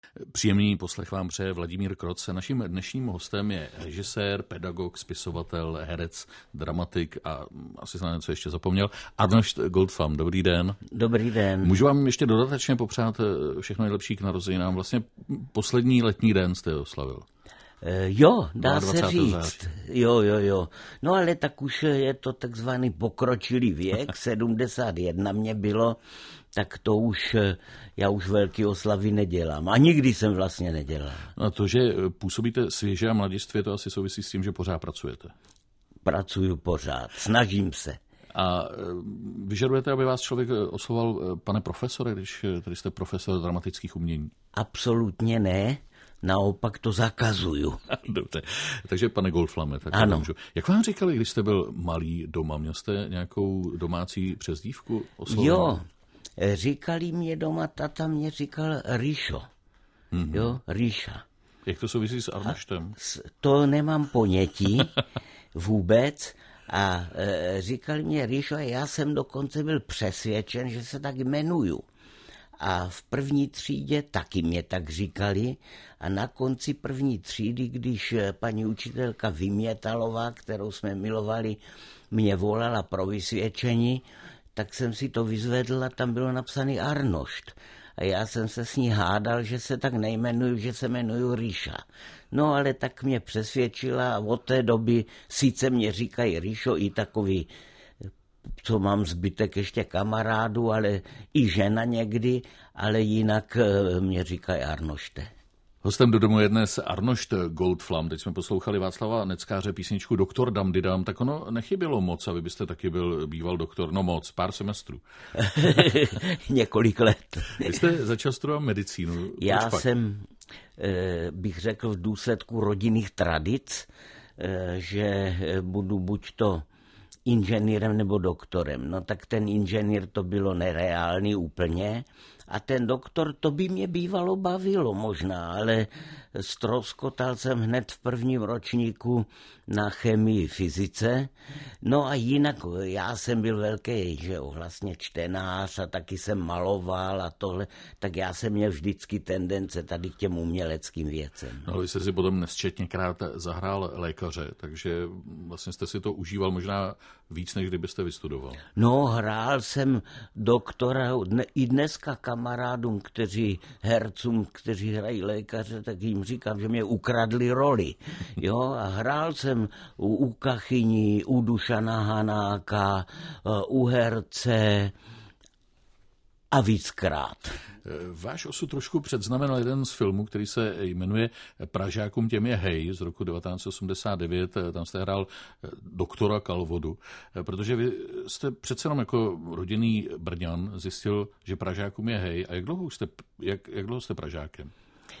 Příjemný poslech vám přeje Vladimír Kroc. Naším dnešním hostem je režisér, pedagog, spisovatel, herec, dramatik a asi jsem na něco ještě zapomněl, Arnošt Goldflam. Dobrý den. Dobrý den. Můžu vám ještě dodatečně popřát všechno nejlepší k narozeninám. Vlastně poslední letní den jste oslavil. Jo, dá se říct. Září. Jo. No ale tak už je to takzvaný pokročilý věk, 71 mě bylo, tak to už, já už velký oslavy nedělám. A nikdy jsem vlastně nedělal. A to, že působíte svěže a mladistvě, to asi souvisí s tím, že pořád pracujete. Pracuju pořád, snažím se. A vyžadujete, aby vás člověk oslovoval pane profesore, když tady jste profesor dramatických umění? Absolutně ne. Naopak to zakazuju. Dobře, takže pane Goldflame, tak ano. Můžu. Jak vám říkali, když jste byl malý doma, měl jste nějakou domácí přezdívku oslovenou? Jo, říkali mě doma, tata mě říkal Ríšo. Mm-hmm. Jo, Ríša. Jak to souvisí s Arnoštem? To nemám ponětí vůbec. A říkali mě Ríšo, a já jsem dokonce byl přesvědčen, že se tak jmenuju. A v první třídě taky mě tak říkali a na konci první třídy, když paní učitelka Vymětalová, kterou jsme milovali, mě volala pro vysvědčení, tak jsem si to vyzvedl a tam bylo napsaný Arnošt. A já jsem se s ní hádal, že se tak nejmenuju, že se jmenuju Ríša. No ale tak mě přesvědčila a od té doby sice mě říkají Ríšo i takový, co mám zbytek ještě kamarádů, ale i žena někdy, ale jinak mě říkají Arnošte. Hostem do domu je dnes Arnošt Goldflam. Teď jsme poslouchali Václava Neckáře písničku Doktor Damdidam, tak ono nechybělo moc, aby byste taky býval doktor, no moc, pár semestrů. Několik let. Vy jste začal studovat medicínu. Já jsem, bych řekl, v důsledku rodinných tradic, že budu buď to inženýrem nebo doktorem. No tak ten inženýr to bylo nereálný úplně a ten doktor to by mě bývalo bavilo možná, ale ztroskotal jsem hned v prvním ročníku na chemii, fyzice. No a jinak já jsem byl velký, že jo, vlastně čtenář a taky jsem maloval a tohle, tak já jsem měl vždycky tendence tady k těm uměleckým věcem. No, vy jste si potom nesčetněkrát zahrál lékaře, takže vlastně jste si to užíval možná víc, než kdybyste vystudoval. No, hrál jsem doktora, i dneska kamarádům, hercům, kteří hrají lékaře, tak jim říkám, že mě ukradli roli. Jo, a hrál jsem u Kachyní, u Dušana Hanáka, u herce a víckrát. Váš osud trošku předznamenal jeden z filmů, který se jmenuje Pražákům těm je hej z roku 1989. Tam jste hrál doktora Kalvodu, protože vy jste přece jenom jako rodinný Brňan zjistil, že Pražákům je hej. A jak dlouho jste Pražákem?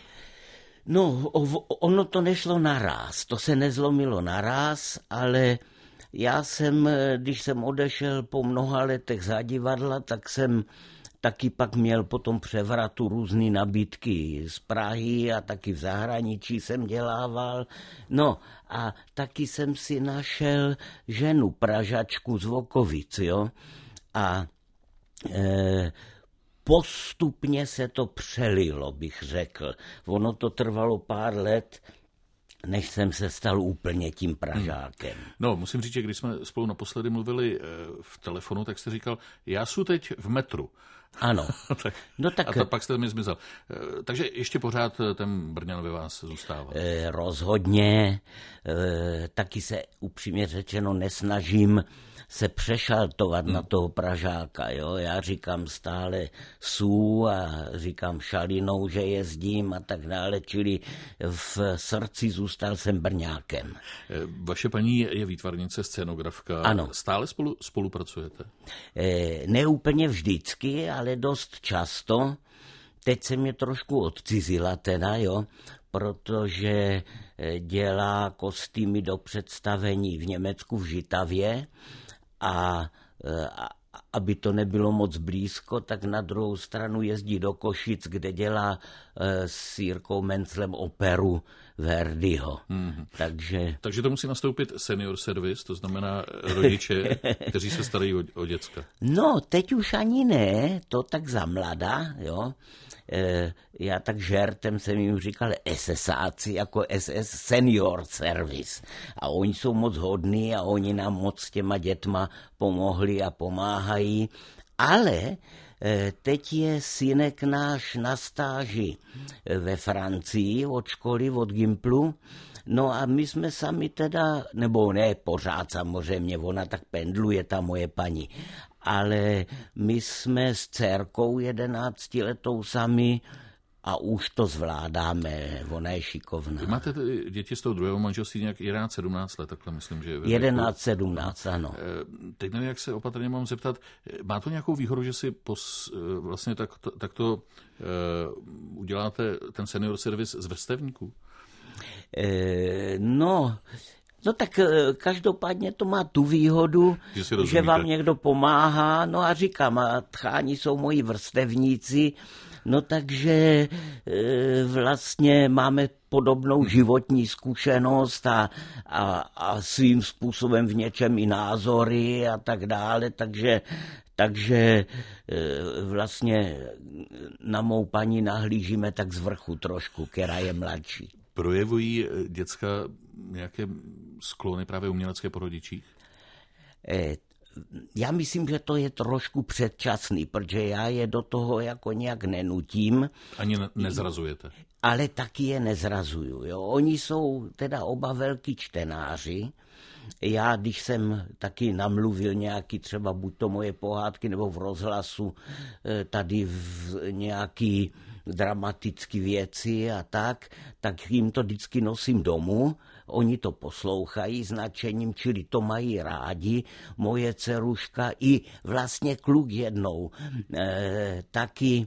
No, ono to nešlo naráz, to se nezlomilo naráz, ale já jsem, když jsem odešel po mnoha letech za divadla, tak jsem taky pak měl po tom převratu různý nabídky z Prahy a taky v zahraničí jsem dělával. No a taky jsem si našel ženu Pražačku z Vokovic, jo. A postupně se to přelilo, bych řekl. Ono to trvalo pár let, než jsem se stal úplně tím Pražákem. No, musím říct, že když jsme spolu naposledy mluvili v telefonu, tak jste říkal, já jsem teď v metru. Ano. A pak jste mi zmizel. Takže ještě pořád ten Brňan ve vás zůstává. Rozhodně. Taky se upřímně řečeno nesnažím se přešaltovat na toho Pražáka. Jo? Já říkám stále sú a říkám šalinou, že jezdím a tak dále, čili v srdci zůstal jsem Brňákem. Vaše paní je výtvarnice, scénografka. Ano. Stále spolupracujete? Ne úplně vždycky, ale dost často. Teď se mě trošku odcizila teda, jo, protože dělá kostýmy do představení v Německu v Žitavě a aby to nebylo moc blízko, tak na druhou stranu jezdí do Košic, kde dělá s Jirkou Menclem operu Verdiho. Mm-hmm. Takže to musí nastoupit senior service, to znamená rodiče, kteří se starají o děcka. No, teď už ani ne, to tak za mladá, jo. já tak žertem jsem jim říkal SSáci, jako SS Senior Service. A oni jsou moc hodní a oni nám moc s těma dětma pomohli a pomáhají. Ale teď je synek náš na stáži ve Francii od školy, od Gimplu. No a my jsme sami teda, nebo ne pořád samozřejmě, ona tak pendluje, ta moje paní, ale my jsme s dcerkou 11letou sami a už to zvládáme, ona je šikovná. Vy máte děti z toho druhého manželství nějak 11-17 let, takhle myslím, že... 11-17, ano. Teď nevím, jak se opatrně mám zeptat, má to nějakou výhodu, že si vlastně takto uděláte ten senior servis z vrstevníků? No tak každopádně to má tu výhodu, že vám někdo pomáhá, no a říkám, a tcháni jsou moji vrstevníci, no takže vlastně máme podobnou životní zkušenost a svým způsobem v něčem i názory a tak dále, takže vlastně na mou paní nahlížíme tak z vrchu trošku, která je mladší. Projevují děcka nějaké sklony právě umělecké po rodičích? Já myslím, že to je trošku předčasný, protože já je do toho jako nějak nenutím. Ani nezrazujete? Ale taky je nezrazuju. Jo. Oni jsou teda oba velký čtenáři. Já, když jsem taky namluvil nějaký třeba buď to moje pohádky nebo v rozhlasu tady v nějaký dramatické věci a tak jim to vždycky nosím domů. Oni to poslouchají s nadšením, čili to mají rádi. Moje dceruška i vlastně kluk jednou taky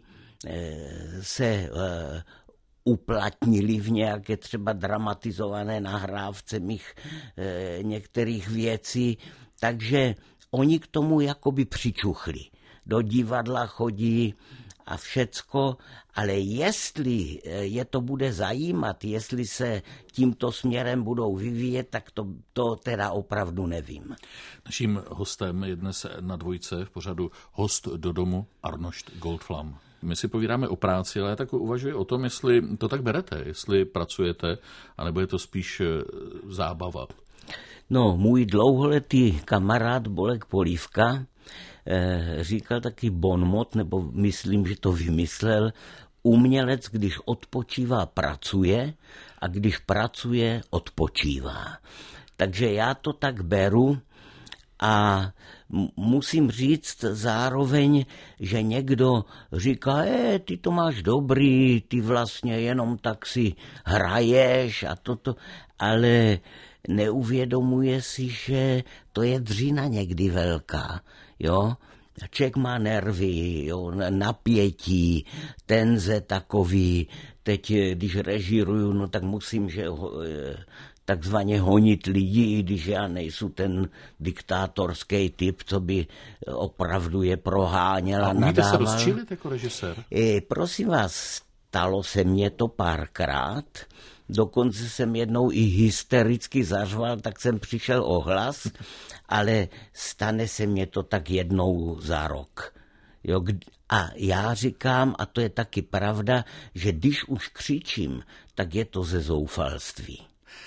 se uplatnili v nějaké třeba dramatizované nahrávce mých některých věcí, takže oni k tomu jakoby přičuchli. Do divadla chodí a všecko, ale jestli je to bude zajímat, jestli se tímto směrem budou vyvíjet, tak to teda opravdu nevím. Naším hostem je dnes na Dvojce v pořadu Host do domu Arnošt Goldflam. My si povídáme o práci, ale já tak uvažuji o tom, jestli to tak berete, jestli pracujete, anebo je to spíš zábava. No, můj dlouholetý kamarád Bolek Polívka říkal taky bonmot, nebo myslím, že to vymyslel, umělec, když odpočívá, pracuje a když pracuje, odpočívá. Takže já to tak beru a musím říct zároveň, že někdo říká, ty to máš dobrý, ty vlastně jenom tak si hraješ a toto, ale neuvědomuje si, že to je dřina někdy velká, jo. Člověk má nervy, jo, napětí, tenze takový. Teď, když režíruju, no tak musím, že takzvaně honit lidi, i když já nejsou ten diktátorský typ, co by opravdu je proháněl a nadával. A umíte se rozčilit jako režisér? Prosím vás, stalo se mně to párkrát. Dokonce jsem jednou i hystericky zařval, tak jsem přišel o hlas, ale stane se mně to tak jednou za rok. Jo, a já říkám, a to je taky pravda, že když už křičím, tak je to ze zoufalství.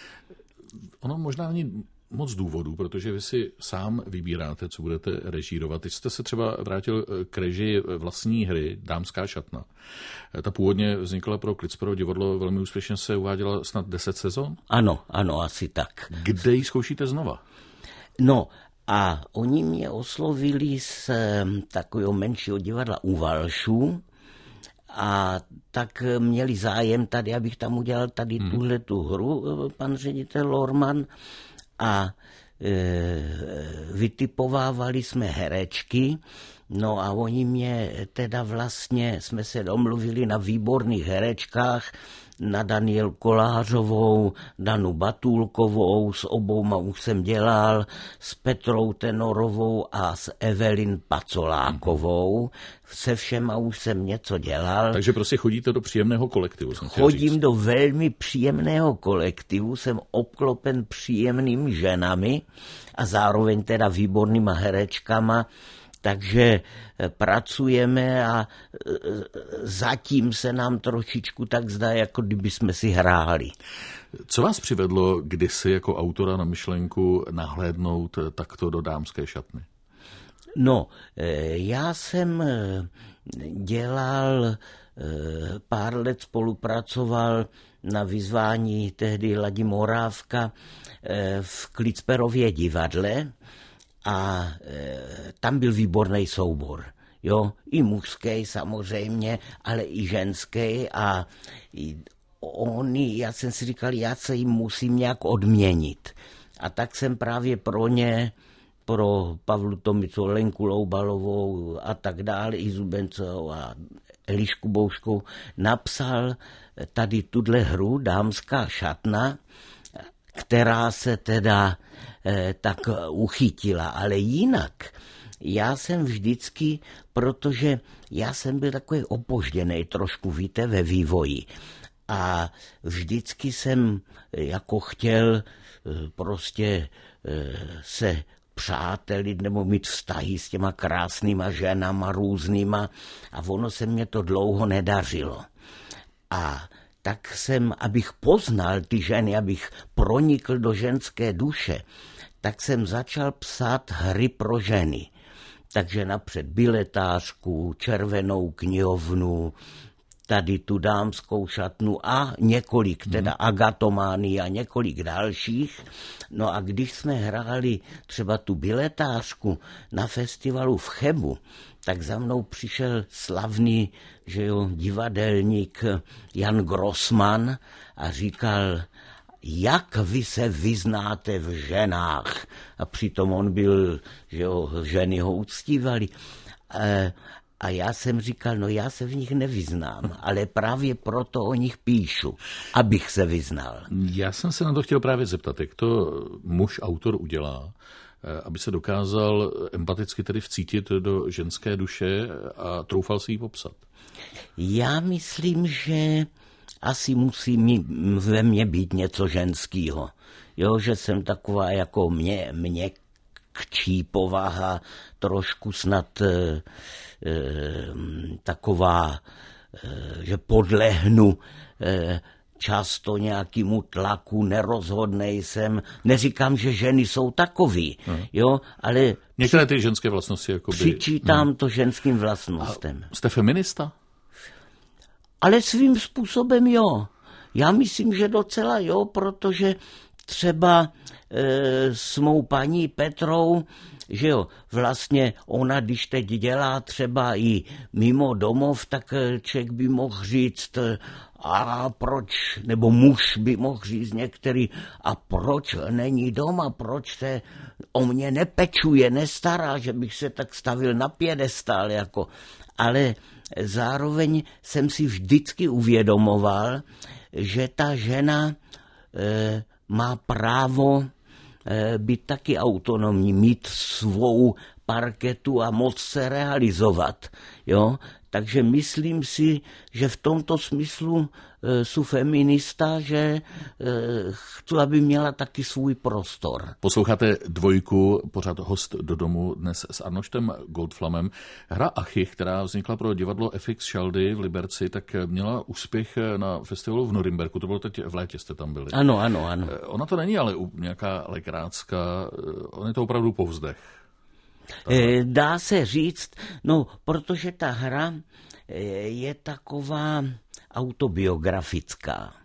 Ono možná není moc důvodů, protože vy si sám vybíráte, co budete režírovat. Teď jste se třeba vrátil k režii vlastní hry Dámská šatna. Ta původně vznikla pro Klitsperovo divadlo, velmi úspěšně se uváděla snad 10 sezon? Ano, asi tak. Kde ji zkoušíte znova? No a oni mě oslovili z takového menšího divadla u Valšů a tak měli zájem tady, abych tam udělal tady tuhletu hru, pan ředitel Lorman, a vytipovávali jsme herečky, no a oni mě teda vlastně, jsme se domluvili na výborných herečkách, na Daniel Kolářovou, Danu Batulkovou, s obouma už jsem dělal, s Petrou Tenorovou a s Evelyn Pacolákovou. Se všema už jsem něco dělal. Takže prostě chodíte do příjemného kolektivu. Chodím do velmi příjemného kolektivu, jsem obklopen příjemnými ženami a zároveň teda výbornýma herečkama, Takže pracujeme a zatím se nám trošičku tak zdá, jako kdyby jsme si hráli. Co vás přivedlo kdysi jako autora na myšlenku nahlédnout takto do dámské šatny? No, já jsem dělal, pár let spolupracoval na vyzvání tehdy Ladi Morávka v Klicperově divadle a tam byl výborný soubor. Jo, i mužský samozřejmě, ale i ženský a já jsem si říkal, já se jim musím nějak odměnit. A tak jsem právě pro Pavlu Tomicu, Lenku Loubalovou a tak dále, i Zubencovou a Elišku Bouškou napsal tady tuhle hru Dámská šatna, která se teda tak uchytila. Ale jinak já jsem vždycky, protože já jsem byl takový opožděnej trošku, víte, ve vývoji. A vždycky jsem jako chtěl prostě se přátelit nebo mít vztahy s těma krásnýma ženama různýma a ono se mě to dlouho nedařilo. A tak jsem, abych poznal ty ženy, abych pronikl do ženské duše, tak jsem začal psát hry pro ženy. Takže napřed biletářku, červenou knihovnu, tady tu dámskou šatnu a několik, teda Agatománii a několik dalších. No a když jsme hráli třeba tu biletářku na festivalu v Chebu, tak za mnou přišel slavný, že jo, divadelník Jan Grossman a říkal, jak vy se vyznáte v ženách. A přitom on byl, že jo, ženy ho uctívali. A já jsem říkal, no já se v nich nevyznám, ale právě proto o nich píšu, abych se vyznal. Já jsem se na to chtěl právě zeptat, jak to muž, autor udělá, aby se dokázal empaticky tedy vcítit do ženské duše a troufal si ji popsat. Já myslím, že asi musí ve mně být něco ženského. Jo, že jsem taková jako měkčí povaha, trošku snad taková, že podlehnu často nějakému tlaku, nerozhodnej jsem. Neříkám, že ženy jsou takový, jo, ale některé ty ženské vlastnosti jakoby přičítám to ženským vlastnostem. A jste feminista? Ale svým způsobem jo. Já myslím, že docela jo, protože třeba s mou paní Petrou, že jo, vlastně ona, když teď dělá třeba i mimo domov, tak člověk by mohl říct, a proč, nebo muž by mohl říct některý, a proč není doma, proč se o mě nepečuje, nestará, že bych se tak stavil na piedestál, jako. Ale zároveň jsem si vždycky uvědomoval, že ta žena má právo být taky autonomní, mít svou parketu a moc se realizovat. Jo? Takže myslím si, že v tomto smyslu jsou feminista, že chci, aby měla taky svůj prostor. Posloucháte Dvojku, pořád Host do domu, dnes s Arnoštem Goldflamem. Hra Achich, která vznikla pro divadlo FX Šaldy v Liberci, tak měla úspěch na festivalu v Norimberku. To bylo teď v létě, jste tam byli. Ano. Ona to není ale nějaká lekrácká, on je to opravdu povzdech. Dá se říct, no, protože ta hra je taková autobiografická.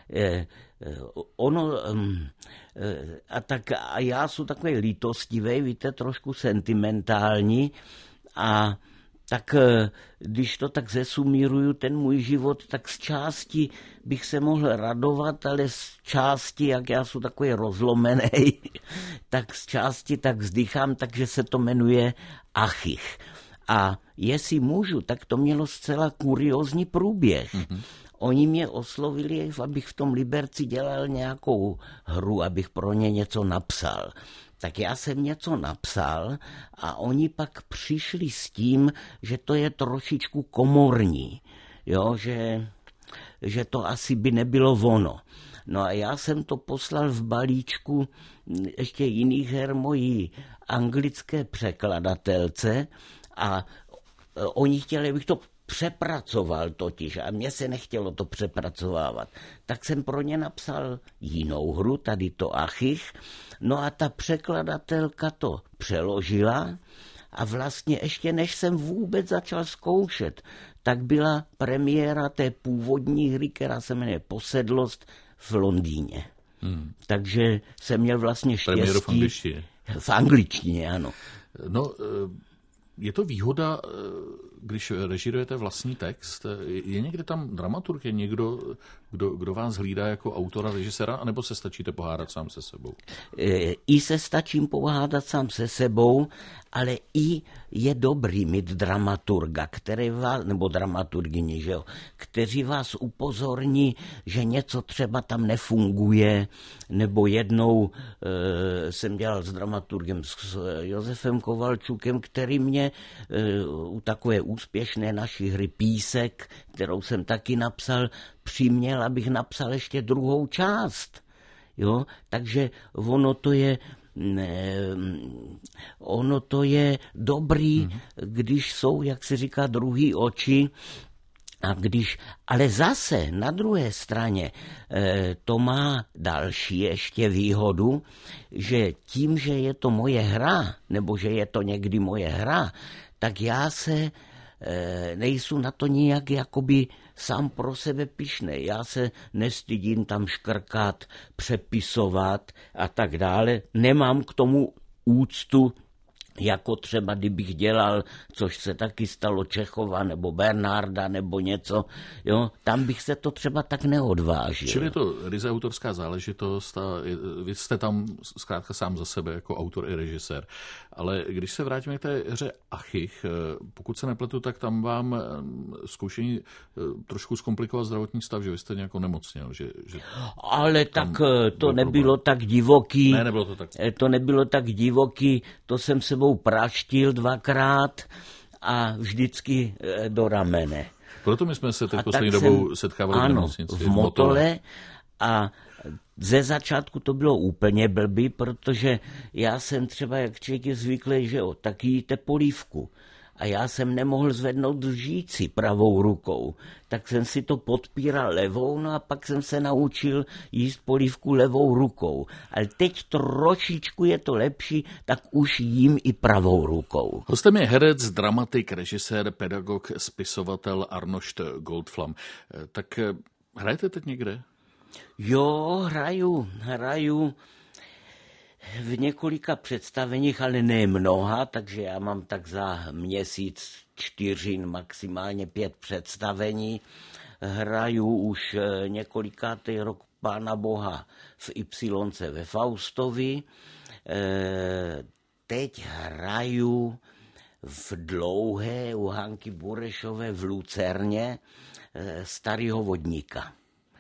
A já jsem takový lítostivý, víte, trošku sentimentální a tak když to tak zesumíruju, ten můj život, tak z části bych se mohl radovat, ale z části, jak já jsem takový rozlomený, tak z části tak vzdychám, takže se to jmenuje Achich. A jestli můžu, tak to mělo zcela kuriózní průběh. Oni mě oslovili, abych v tom Liberci dělal nějakou hru, abych pro ně něco napsal. Tak já jsem něco napsal a oni pak přišli s tím, že to je trošičku komorní. Jo, že že to asi by nebylo ono. No a já jsem to poslal v balíčku ještě jiných her mojí anglické překladatelce a oni chtěli, abych to přepracoval totiž a mně se nechtělo to přepracovávat. Tak jsem pro ně napsal jinou hru, tady to Achich, no a ta překladatelka to přeložila a vlastně ještě než jsem vůbec začal zkoušet, tak byla premiéra té původní hry, která se jmenuje Posedlost v Londýně. Takže jsem měl vlastně štěstí. Premiéru v angličtině. V angličtině, ano. No, je to výhoda, když režirujete vlastní text? Je někde tam dramaturg, je někdo, kdo vás hlídá jako autora, režiséra, anebo se stačíte pohádat sám se sebou? I se stačím pohádat sám se sebou, ale i je dobrý mít dramaturga, který vás, nebo dramaturgyni, že jo, kteří vás upozorní, že něco třeba tam nefunguje, nebo jednou jsem dělal s dramaturgem, s Josefem Kovalčukem, který mě u takové úspěšné naší hry Písek, kterou jsem taky napsal, přiměl, abych napsal ještě druhou část. Jo? Takže ono to je dobrý, když jsou, jak se říká, druhý oči, ale zase na druhé straně to má další ještě výhodu, že tím, že je to moje hra, nebo že je to někdy moje hra, tak já se nejsou na to nijak jakoby sám pro sebe pyšnej. Já se nestydím tam škrkat, přepisovat a tak dále. Nemám k tomu úctu, jako třeba kdybych dělal, což se taky stalo Čechova nebo Bernarda nebo něco, jo, tam bych se to třeba tak neodvážil. Čili je to ryze autorská záležitost a vy jste tam zkrátka sám za sebe jako autor i režisér. Ale když se vrátíme k té hře Achich, pokud se nepletu, tak tam vám zkoušení trošku zkomplikovat zdravotní stav, že vy jste nějak onemocněl. Že ale tak to nebylo tak divoký. Ne, nebylo to tak. To nebylo tak divoký, to jsem sebou praštil 2krát a vždycky do ramene. Proto my jsme se teď poslední dobou setkávali v nemocnici. V Motole a ze začátku to bylo úplně blbý, protože já jsem třeba, jak člověk je zvyklý, že jo, tak jíte polívku. A já jsem nemohl zvednout lžíci pravou rukou, tak jsem si to podpíral levou, no a pak jsem se naučil jíst polívku levou rukou. Ale teď trošičku je to lepší, tak už jím i pravou rukou. Hostem je herec, dramatik, režisér, pedagog, spisovatel Arnošt Goldflam. Tak hrajete teď někde? Jo, hraju v několika představeních, ale ne mnoha, takže já mám tak za měsíc 4, maximálně 5 představení. Hraju už několikátý rok Pána Boha v Ypsilonce ve Faustovi. Teď hraju v Dlouhé u Hanky Burešové v Lucerně Starýho vodníka.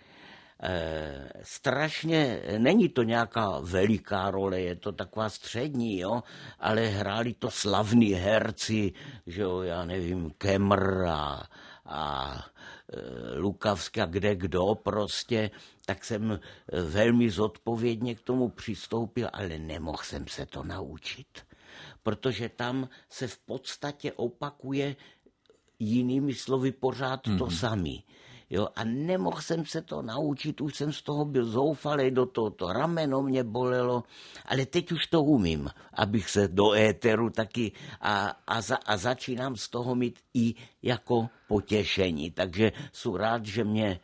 Strašně, není to nějaká veliká role, je to taková střední, jo, ale hráli to slavní herci, že jo, já nevím, Kemr a Lukavský a kde kdo prostě, tak jsem velmi zodpovědně k tomu přistoupil, ale nemohl jsem se to naučit, protože tam se v podstatě opakuje jinými slovy pořád to samé. Jo, a nemohl jsem se to naučit, už jsem z toho byl zoufalý, do toho to rameno mě bolelo, ale teď už to umím, abych se do éteru taky a začínám z toho mít i jako potěšení. Takže jsem rád, že mě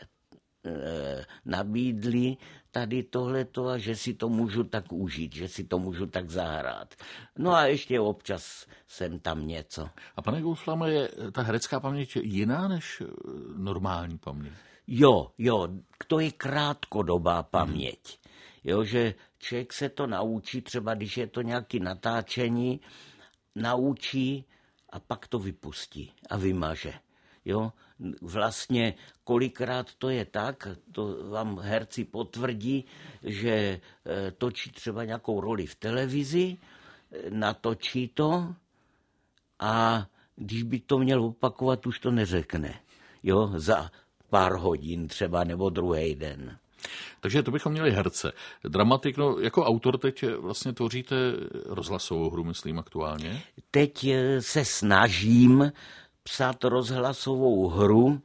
nabídli tady tohleto a že si to můžu tak užít, že si to můžu tak zahrát. No a ještě občas jsem tam něco. A pane Goldflame, je ta herecká paměť jiná než normální paměť? Jo, to je krátkodobá paměť. Jo, že člověk se to naučí, třeba když je to nějaké natáčení, naučí a pak to vypustí a vymaže. Jo, vlastně kolikrát to je tak, to vám herci potvrdí, že točí třeba nějakou roli v televizi, natočí to a když by to měl opakovat, už to neřekne. Jo, za pár hodin třeba nebo druhý den. Takže to bychom měli herce. Dramatik, no, jako autor teď vlastně tvoříte rozhlasovou hru, myslím, aktuálně? Teď se snažím psát rozhlasovou hru.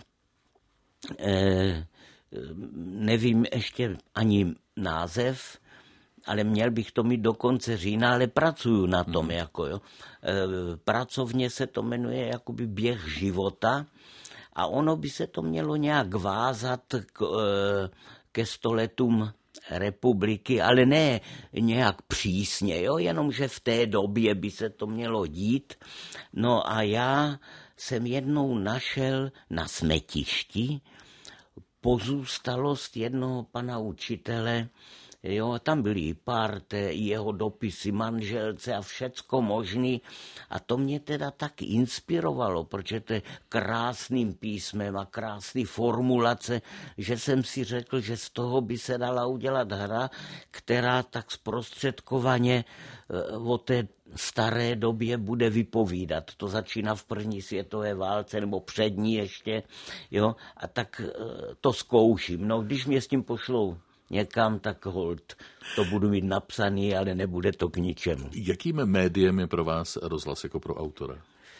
Nevím ještě ani název, ale měl bych to mít do konce října, ale pracuju na tom. Jako, jo. Pracovně se to jmenuje jakoby Běh života a ono by se to mělo nějak vázat ke 100 letům republiky, ale ne nějak přísně, jo? Jenom že v té době by se to mělo dít. No a já jsem jednou našel na smetišti pozůstalost jednoho pana učitele, jo, tam byly i parte, i jeho dopisy manželce a všecko možný. A to mě teda tak inspirovalo, protože to je krásným písmem a krásný formulace, že jsem si řekl, že z toho by se dala udělat hra, která tak zprostředkovaně o té staré době bude vypovídat. To začíná v první světové válce, nebo před ní ještě, jo, a tak to zkouším. No, když mě s tím pošlou někam, tak holt, to budu mít napsaný, ale nebude to k ničemu. Jakým médiem je pro vás rozhlas jako pro autora?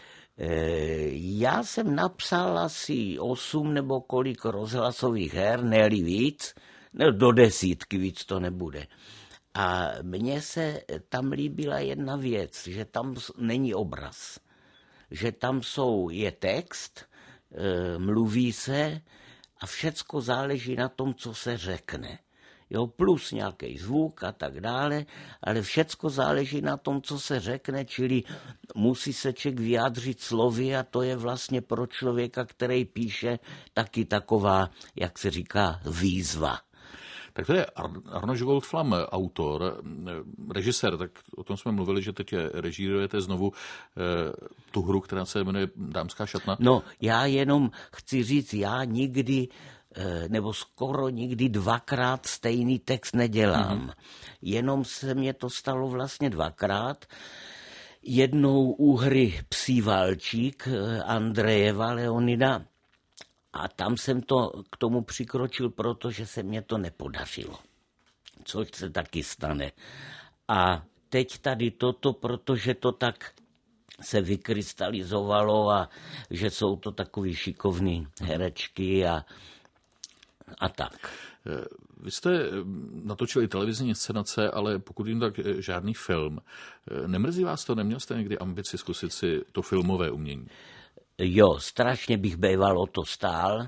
Já jsem napsal asi 8 nebo kolik rozhlasových her, ne-li víc, do 10, víc to nebude. A mně se tam líbila jedna věc, že tam není obraz, že tam je text, mluví se a všecko záleží na tom, co se řekne. Jo, plus nějaký zvuk a tak dále, ale všecko záleží na tom, co se řekne, čili musí se člověk vyjádřit slovy a to je vlastně pro člověka, který píše, taky taková, jak se říká, výzva. Tak to je Arnošt Goldflam, autor, režisér, tak o tom jsme mluvili, že teď režírujete znovu tu hru, která se jmenuje Dámská šatna. No, já jenom chci říct, já nikdy nebo skoro nikdy 2krát stejný text nedělám. Jenom se mě to stalo vlastně 2krát. Jednou u hry Psí válčík Andrejeva Leonida a tam jsem to k tomu přikročil, protože se mně to nepodařilo. Což se taky stane. A teď tady toto, protože to tak se vykrystalizovalo a že jsou to takový šikovný herečky a tak. Vy jste natočili televizní scénace, ale pokud jim tak žádný film. Nemrzí vás to? Neměl jste někdy ambici zkusit si to filmové umění? Jo, strašně bych býval o to stál.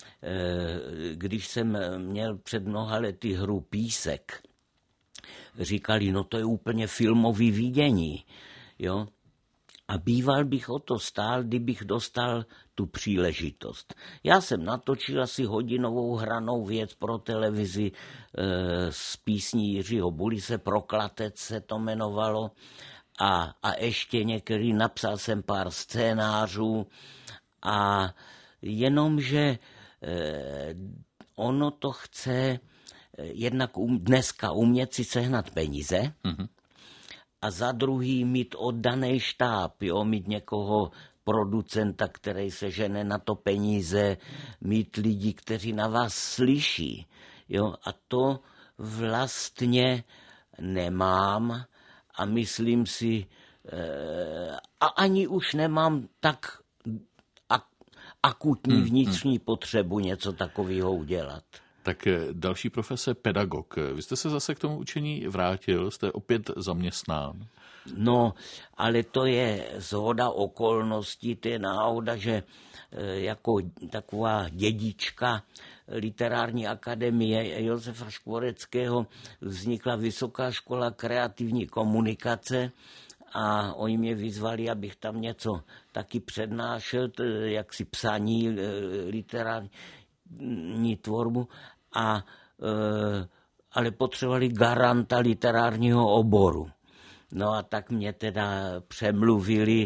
Když jsem měl před mnoha lety hru Písek, říkali, no to je úplně filmový vidění. Jo? A býval bych o to stál, kdybych dostal tu příležitost. Já jsem natočil asi hodinovou hranou věc pro televizi z písní Jiřího Bulise, Proklatec se to jmenovalo. A ještě některý, napsal jsem pár scénářů a jenomže ono to chce jednak dneska umět si sehnat peníze, a za druhý mít oddaný štáb, jo, mít někoho producenta, který se žene na to peníze, mít lidi, kteří na vás slyší. Jo, a to vlastně nemám a myslím si, a ani už nemám tak akutní vnitřní potřebu něco takového udělat. Tak další profese pedagog. Vy jste se zase k tomu učení vrátil, jste opět zaměstnán. No, ale to je shoda okolností, to je náhoda, že jako taková dědička Literární akademie Josefa Škvoreckého vznikla Vysoká škola kreativní komunikace a oni mě vyzvali, abych tam něco taky přednášel, jaksi psaní, literární tvorbu, ale potřebovali garanta literárního oboru. No a tak mě teda přemluvili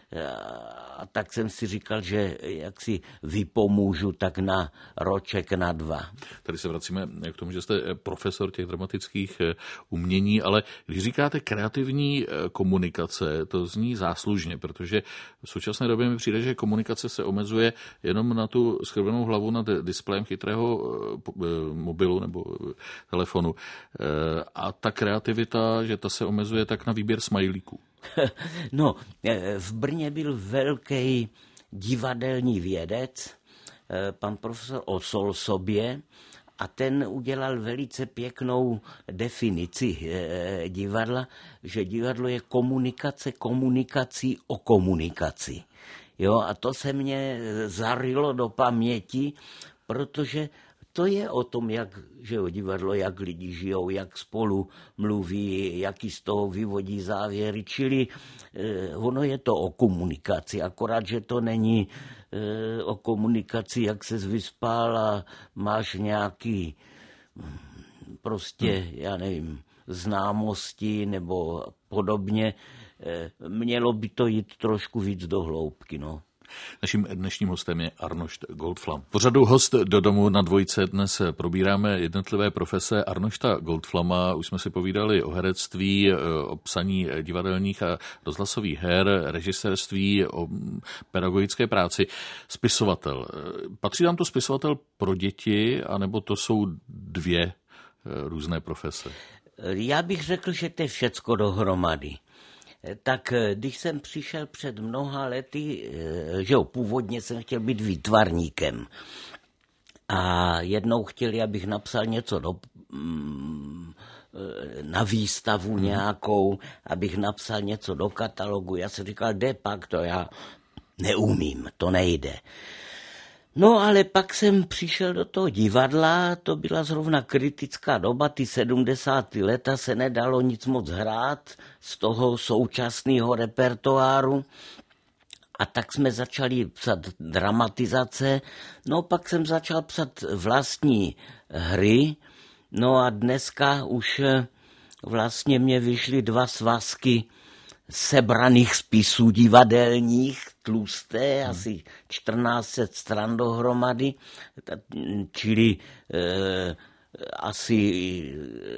A tak jsem si říkal, že jak si vypomůžu tak na roček, na 2. Tady se vracíme k tomu, že jste profesor těch dramatických umění, ale když říkáte kreativní komunikace, to zní záslužně, protože v současné době mi přijde, že komunikace se omezuje jenom na tu skrvenou hlavu nad displejem chytrého mobilu nebo telefonu. A ta kreativita, že ta se omezuje tak na výběr smajlíků. No, v Brně byl velký divadelní vědec, pan profesor Osolsobě, a ten udělal velice pěknou definici divadla, že divadlo je komunikace komunikací o komunikaci. Jo, a to se mě zarylo do paměti, protože to je o tom, že divadlo, jak lidi žijou, jak spolu mluví, jaký z toho vyvodí závěry, čili ono je to o komunikaci, akorát, že to není o komunikaci, jak ses vyspal a máš nějaký prostě, já nevím, známosti nebo podobně. Mělo by to jít trošku víc do hloubky, no. Naším dnešním hostem je Arnošt Goldflam. V pořadu Host do domu na Dvojce dnes probíráme jednotlivé profese Arnošta Goldflama. Už jsme si povídali o herectví, o psaní divadelních a rozhlasových her, režisérství, o pedagogické práci. Spisovatel. Patří tam to spisovatel pro děti, anebo to jsou dvě různé profese? Já bych řekl, že to je všecko dohromady. Tak když jsem přišel před mnoha lety, že jo, původně jsem chtěl být výtvarníkem a jednou chtěli, abych napsal něco na výstavu nějakou, abych napsal něco do katalogu. Já jsem říkal, jde pak, to já neumím, to nejde. No ale pak jsem přišel do toho divadla, to byla zrovna kritická doba, ty 70. leta se nedalo nic moc hrát z toho současného repertoáru a tak jsme začali psat dramatizace, no pak jsem začal psat vlastní hry, no a dneska už vlastně mě vyšly 2 svazky sebraných spisů divadelních, tlusté, asi 1400 stran dohromady, čili asi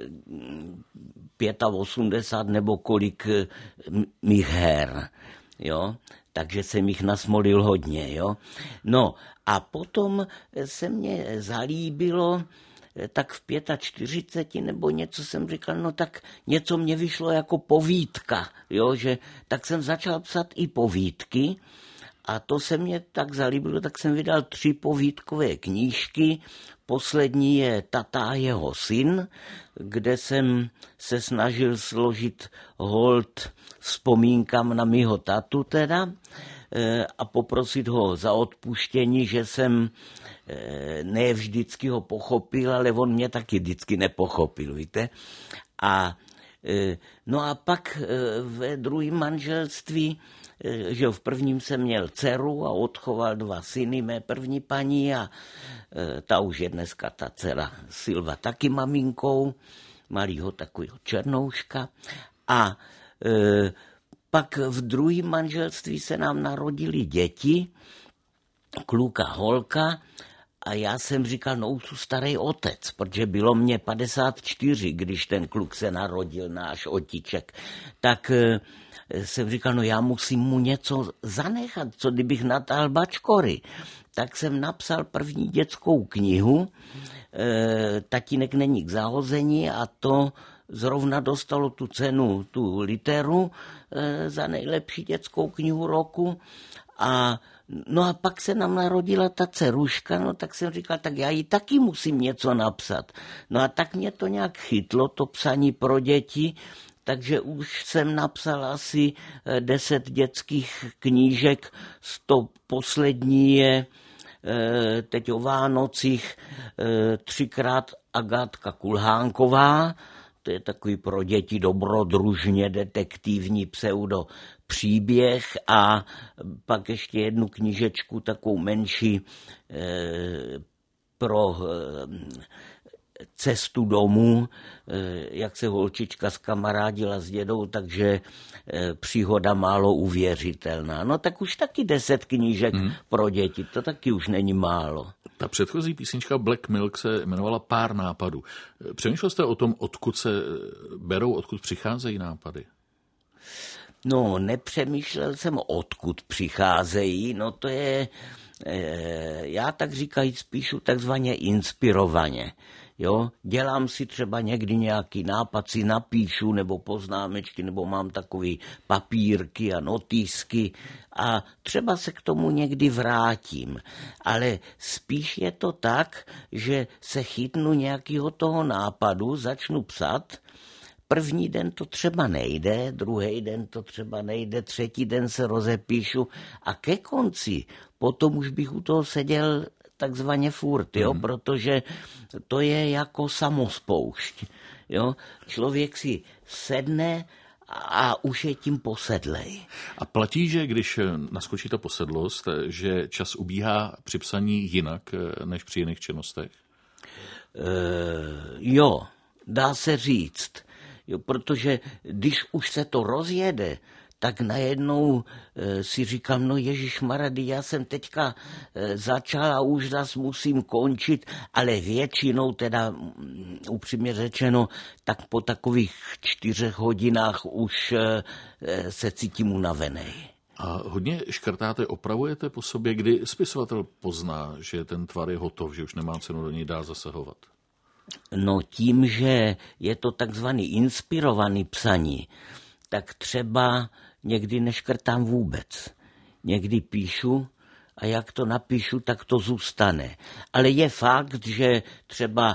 85 nebo kolik mých her, jo. Takže jsem jich nasmolil hodně, jo. No a potom se mně zalíbilo, tak v 45 nebo něco jsem říkal, no tak něco mě vyšlo jako povídka, jo, že tak jsem začal psat i povídky a to se mě tak zalíbilo, tak jsem vydal 3 povídkové knížky, poslední je Tata a jeho syn, kde jsem se snažil složit hold vzpomínkám na mýho tatu teda a poprosit ho za odpuštění, že jsem ne vždycky ho pochopil, ale on mě taky vždycky nepochopil, víte. A no a pak ve druhém manželství, že v prvním jsem měl dceru a odchoval 2 syny mé první paní a ta už je dneska ta dcera Silva taky maminkou, malýho takového černouška. A pak v druhém manželství se nám narodili děti, kluk a holka, a já jsem říkal, no už starý otec, protože bylo mě 54, když ten kluk se narodil, náš otíček. Tak jsem říkal, no já musím mu něco zanechat, co kdybych natáhl bačkory. Tak jsem napsal první dětskou knihu, Tatínek není k zahození, a to zrovna dostalo tu cenu, tu literu za nejlepší dětskou knihu roku. No a pak se nám narodila ta dceruška, no tak jsem říkal, tak já jí taky musím něco napsat. No a tak mě to nějak chytlo, to psaní pro děti, takže už jsem napsal asi 10 dětských knížek, to poslední je teď o Vánocích 3krát Agátka Kulhánková, to je takový pro děti dobrodružně detektivní pseudo příběh, a pak ještě jednu knížečku takovou menší pro cestu domů, jak se holčička zkamarádila s dědou, takže příhoda málo uvěřitelná. No tak už taky 10 knížek pro děti, to taky už není málo. Ta předchozí písnička Black Milk se jmenovala Pár nápadů. Přemýšlel jste o tom, odkud se berou, odkud přicházejí nápady? No, nepřemýšlel jsem, odkud přicházejí, no to je, já tak říkajíc píšu takzvaně inspirovaně. Jo, dělám si třeba někdy nějaký nápad, si napíšu, nebo poznámečky, nebo mám takový papírky a notýsky a třeba se k tomu někdy vrátím. Ale spíš je to tak, že se chytnu nějakého toho nápadu, začnu psat, první den to třeba nejde, druhý den to třeba nejde, třetí den se rozepíšu a ke konci potom už bych u toho seděl takzvaně furt, jo, protože to je jako samospoušť. Jo. Člověk si sedne a už je tím posedlej. A platí, že když naskočí ta posedlost, že čas ubíhá při psaní jinak než při jiných činnostech? Jo, dá se říct. Jo, protože když už se to rozjede, tak najednou si říkám, no ježišmarady, já jsem teďka začal a už zas musím končit, ale většinou teda upřímně řečeno, tak po takových 4 hodinách už se cítím unavenej. A hodně škrtáte, opravujete po sobě, kdy spisovatel pozná, že ten tvar je hotov, že už nemá cenu do něj dál zasahovat? No tím, že je to takzvaný inspirovaný psaní, tak třeba někdy neškrtám vůbec. Někdy píšu a jak to napíšu, tak to zůstane. Ale je fakt, že třeba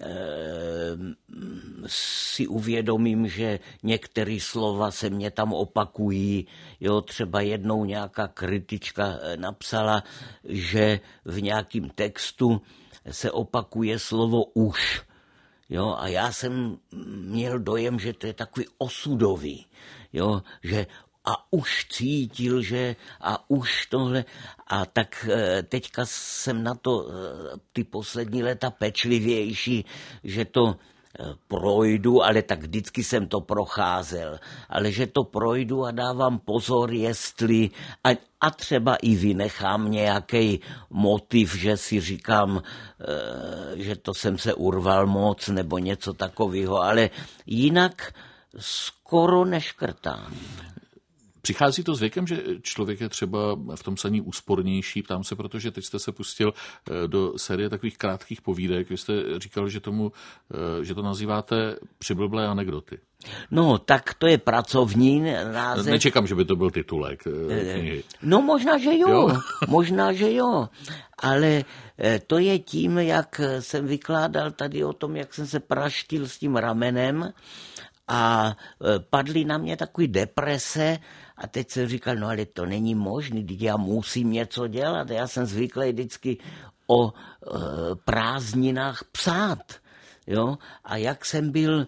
si uvědomím, že některé slova se mě tam opakují. Jo, třeba jednou nějaká kritička napsala, že v nějakém textu se opakuje slovo už. Jo, a já jsem měl dojem, že to je takový osudový. Jo, že a už cítil, že a už tohle. A tak teďka jsem na to ty poslední léta pečlivější, že to projdu, ale tak vždycky jsem to procházel, ale že to projdu a dávám pozor, jestli a třeba i vynechám nějaký motiv, že si říkám, že to jsem se urval moc nebo něco takového, ale jinak skoro neškrtám. Přichází to s věkem, že člověk je třeba v tom psaní úspornější? Ptám se, protože teď jste se pustil do série takových krátkých povídek. Vy jste říkal, že to nazýváte Přiblblé anekdoty. No, tak to je pracovní název. Nečekám, že by to byl titulek knihy. No, možná, že jo. Možná, že jo. Ale to je tím, jak jsem vykládal tady o tom, jak jsem se praštil s tím ramenem a padly na mě takové deprese a teď jsem říkal, no ale to není možné, teď já musím něco dělat. Já jsem zvyklý vždycky o prázdninách psát. Jo? A jak jsem byl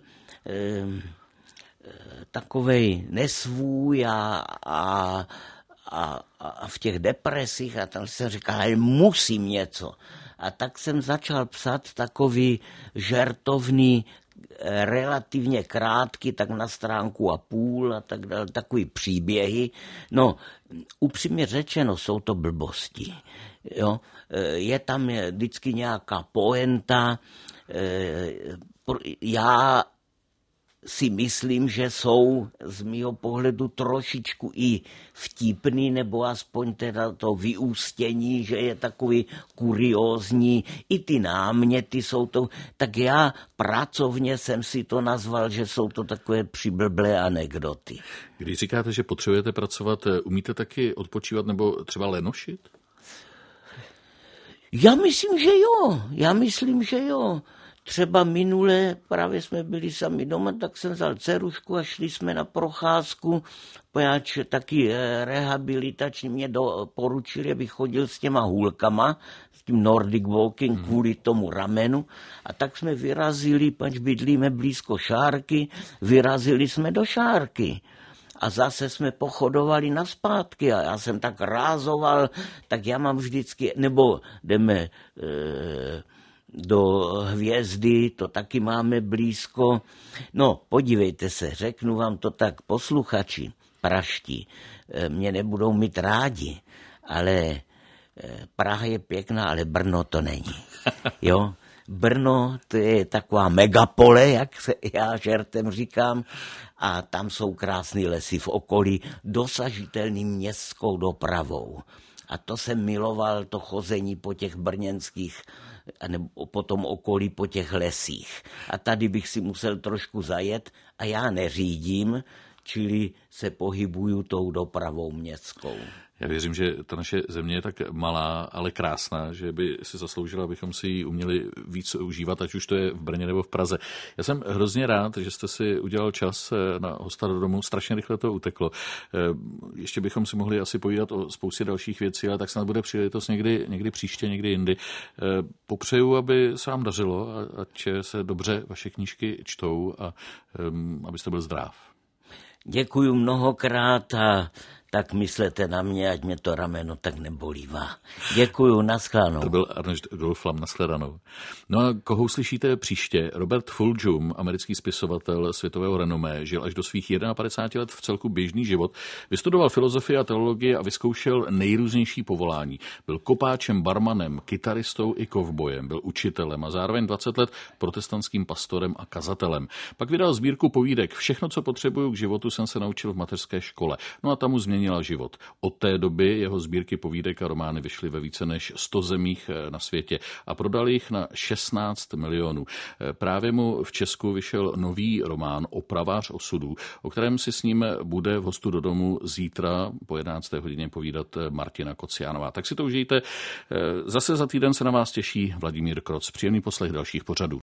takovej nesvůj a v těch depresích a tam jsem říkal, ale musím něco. A tak jsem začal psát takový žertovný, relativně krátký, tak na 1,5 stránky a tak dále, takový příběhy. No, upřímně řečeno, jsou to blbosti. Jo? Je tam vždycky nějaká poenta. Já si myslím, že jsou z mýho pohledu trošičku i vtipný, nebo aspoň teda to vyústění, že je takový kuriózní, i ty náměty jsou to, tak já pracovně jsem si to nazval, že jsou to takové přiblblé anekdoty. Když říkáte, že potřebujete pracovat, umíte taky odpočívat nebo třeba lenošit? Já myslím, že jo. Třeba minule, právě jsme byli sami doma, tak jsem vzal dcerušku a šli jsme na procházku, poněvadž taky rehabilitační mě doporučili, abych chodil s těma hůlkama, s tím Nordic Walking kvůli tomu ramenu. A tak jsme vyrazili, pač bydlíme blízko Šárky, vyrazili jsme do Šárky. A zase jsme pochodovali naspátky a já jsem tak rázoval, tak já mám vždycky, nebo jdeme do Hvězdy, to taky máme blízko. No, podívejte se, řeknu vám to tak, posluchači praští mě nebudou mít rádi, ale Praha je pěkná, ale Brno to není. Jo? Brno, to je taková megapole, jak se já žertem říkám, a tam jsou krásné lesy v okolí, dosažitelný městskou dopravou. A to jsem miloval, to chození po těch brněnských, nebo po tom okolí, po těch lesích. A tady bych si musel trošku zajet a já neřídím, čili se pohybuju tou dopravou městskou. Já věřím, že ta naše země je tak malá, ale krásná, že by si zasloužila, abychom si ji uměli víc užívat, ať už to je v Brně nebo v Praze. Já jsem hrozně rád, že jste si udělal čas na hosta do domu. Strašně rychle to uteklo. Ještě bychom si mohli asi povídat o spoustě dalších věcí, ale tak snad bude příležitost někdy příště, někdy jindy. Popřeju, aby se vám dařilo, ať se dobře vaše knížky čtou a abyste byl zdrav. Děkuju mnohokrát a tak myslete na mě, ať mě to rameno tak nebolívá. Děkuju, nashledanou. To byl Ernest Goldflam, nashledanou. No a koho slyšíte příště? Robert Fulghum, americký spisovatel světového renomé, žil až do svých 51 let v celku běžný život, vystudoval filozofii a teologii a vyzkoušel nejrůznější povolání. Byl kopáčem, barmanem, kytaristou i kovbojem, byl učitelem a zároveň 20 let protestantským pastorem a kazatelem. Pak vydal sbírku povídek Všechno, co potřebuju k životu, jsem se naučil v mateřské škole. No a tam mu změnila život. Od té doby jeho sbírky povídek a romány vyšly ve více než 100 zemích na světě a prodal jich na 16 milionů. Právě mu v Česku vyšel nový román Opravář osudů, o kterém si s ním bude v hostu do domu zítra po 11. hodině povídat Martina Kociánová. Tak si to užijte. Zase za týden se na vás těší Vladimír Kroc. Příjemný poslech dalších pořadů.